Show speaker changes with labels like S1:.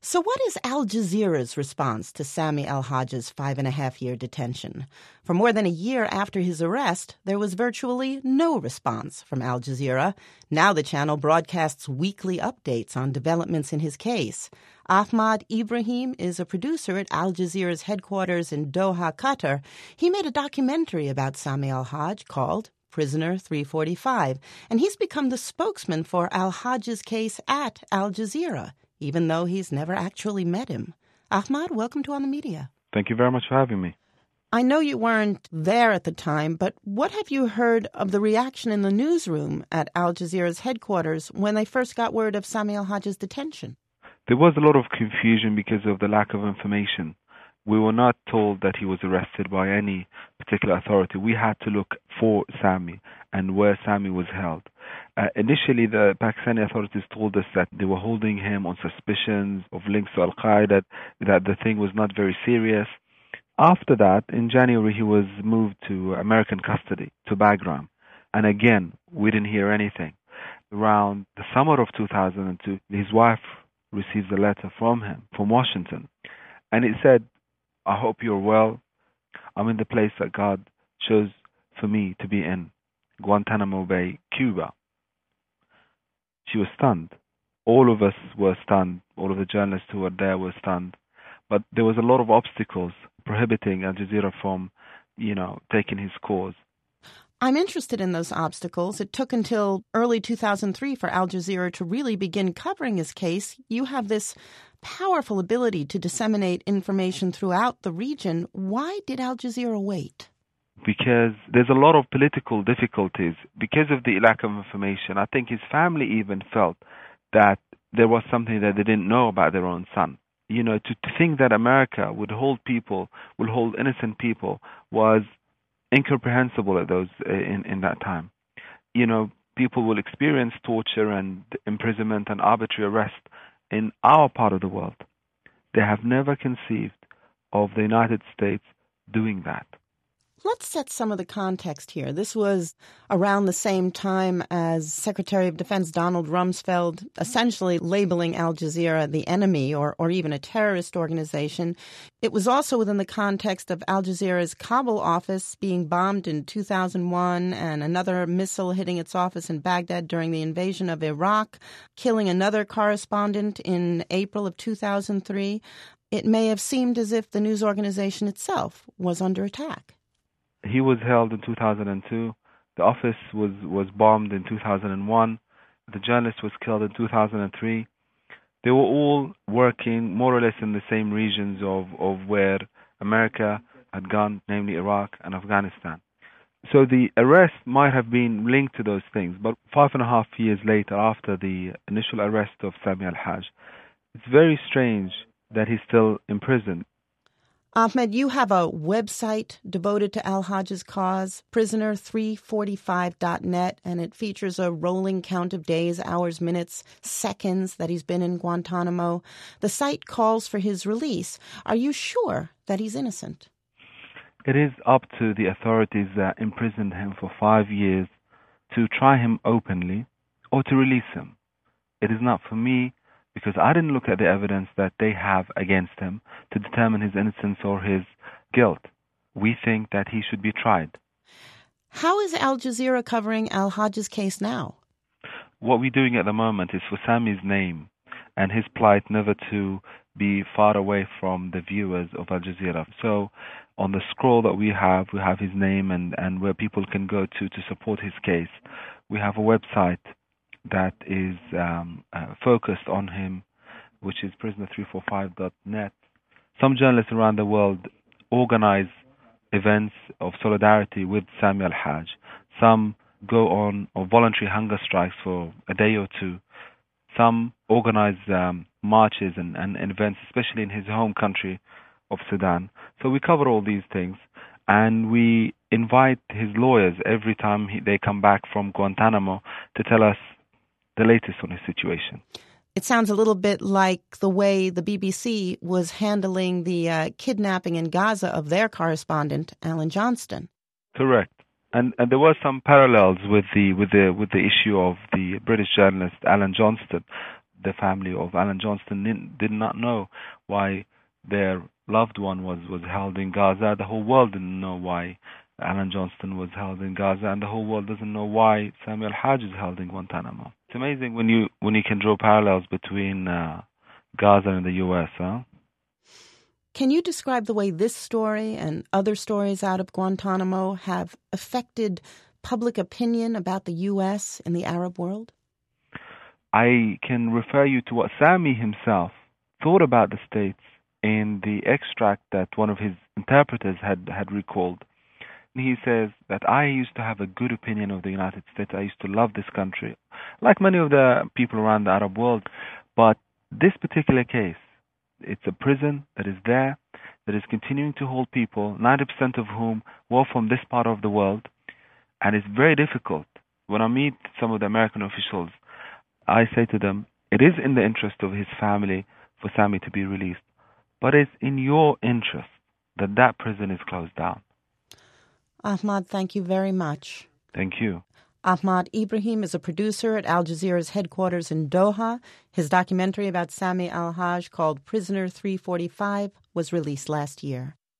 S1: So what is Al Jazeera's response to Sami al-Hajj's 5.5-year detention? For more than a year after his arrest, there was virtually no response from Al Jazeera. Now the channel broadcasts weekly updates on developments in his case. Ahmad Ibrahim is a producer at Al Jazeera's headquarters in Doha, Qatar. He made a documentary about Sami al-Hajj called Prisoner 345, and he's become the spokesman for al-Hajj's case at Al Jazeera, even though he's never actually met him. Ahmad, welcome to On the Media.
S2: Thank you very much for having me.
S1: I know you weren't there at the time, but what have you heard of the reaction in the newsroom at Al Jazeera's headquarters when they first got word of Sami al-Hajj's detention?
S2: There was a lot of confusion because of the lack of information. We were not told that he was arrested by any particular authority. We had to look for Sami and where Sami was held. Initially, the Pakistani authorities told us that they were holding him on suspicions of links to Al-Qaeda, that the thing was not very serious. After that, in January, he was moved to American custody, to Bagram. And again, we didn't hear anything. Around the summer of 2002, his wife received a letter from him, from Washington. And it said, "I hope you're well. I'm in the place that God chose for me to be in, Guantanamo Bay, Cuba." She was stunned. All of us were stunned. All of the journalists who were there were stunned. But there was a lot of obstacles prohibiting Al Jazeera from, taking his cause.
S1: I'm interested in those obstacles. It took until early 2003 for Al Jazeera to really begin covering his case. You have this powerful ability to disseminate information throughout the region. Why did Al Jazeera wait?
S2: Because there's a lot of political difficulties because of the lack of information. I think his family even felt that there was something that they didn't know about their own son. To think that America would hold innocent people was incomprehensible at those in that time. People will experience torture and imprisonment and arbitrary arrest in our part of the world. They have never conceived of the United States doing that.
S1: Let's set some of the context here. This was around the same time as Secretary of Defense Donald Rumsfeld essentially labeling Al Jazeera the enemy or even a terrorist organization. It was also within the context of Al Jazeera's Kabul office being bombed in 2001 and another missile hitting its office in Baghdad during the invasion of Iraq, killing another correspondent in April of 2003. It may have seemed as if the news organization itself was under attack.
S2: He was held in 2002. The office was bombed in 2001. The journalist was killed in 2003. They were all working more or less in the same regions of where America had gone, namely Iraq and Afghanistan. So the arrest might have been linked to those things, but 5.5 years later, after the initial arrest of Sami al-Hajj, it's very strange that he's still in prison.
S1: Ahmed, you have a website devoted to al-Hajj's cause, prisoner345.net, and it features a rolling count of days, hours, minutes, seconds that he's been in Guantanamo. The site calls for his release. Are you sure that he's innocent?
S2: It is up to the authorities that imprisoned him for 5 years to try him openly or to release him. It is not for me, because I didn't look at the evidence that they have against him to determine his innocence or his guilt. We think that he should be tried.
S1: How is Al Jazeera covering al-Hajj's case now?
S2: What we're doing at the moment is for Sami's name and his plight never to be far away from the viewers of Al Jazeera. So on the scroll that we have his name and where people can go to support his case. We have a website that is focused on him, which is prisoner345.net. Some journalists around the world organize events of solidarity with Sami al-Hajj. Some go on voluntary hunger strikes for a day or two. Some organize marches and events, especially in his home country of Sudan. So we cover all these things, and we invite his lawyers every time they come back from Guantanamo to tell us the latest on his situation.
S1: It sounds a little bit like the way the BBC was handling the kidnapping in Gaza of their correspondent, Alan Johnston.
S2: Correct. And there were some parallels with the issue of the British journalist Alan Johnston. the family of Alan Johnston did not know why their loved one was held in Gaza. The whole world didn't know why Alan Johnston was held in Gaza, and the whole world doesn't know why Sami al-Hajj is held in Guantanamo. It's amazing when you can draw parallels between Gaza and the U.S., huh?
S1: Can you describe the way this story and other stories out of Guantanamo have affected public opinion about the U.S. in the Arab world?
S2: I can refer you to what Sami himself thought about the States in the extract that one of his interpreters had recalled. He says that I used to have a good opinion of the United States. I used to love this country, like many of the people around the Arab world. But this particular case, it's a prison that is there, that is continuing to hold people, 90% of whom were from this part of the world. And it's very difficult. When I meet some of the American officials, I say to them, it is in the interest of his family for Sami to be released. But it's in your interest that prison is closed down.
S1: Ahmad, thank you very much.
S2: Thank you.
S1: Ahmad Ibrahim is a producer at Al Jazeera's headquarters in Doha. His documentary about Sami al-Hajj called Prisoner 345 was released last year.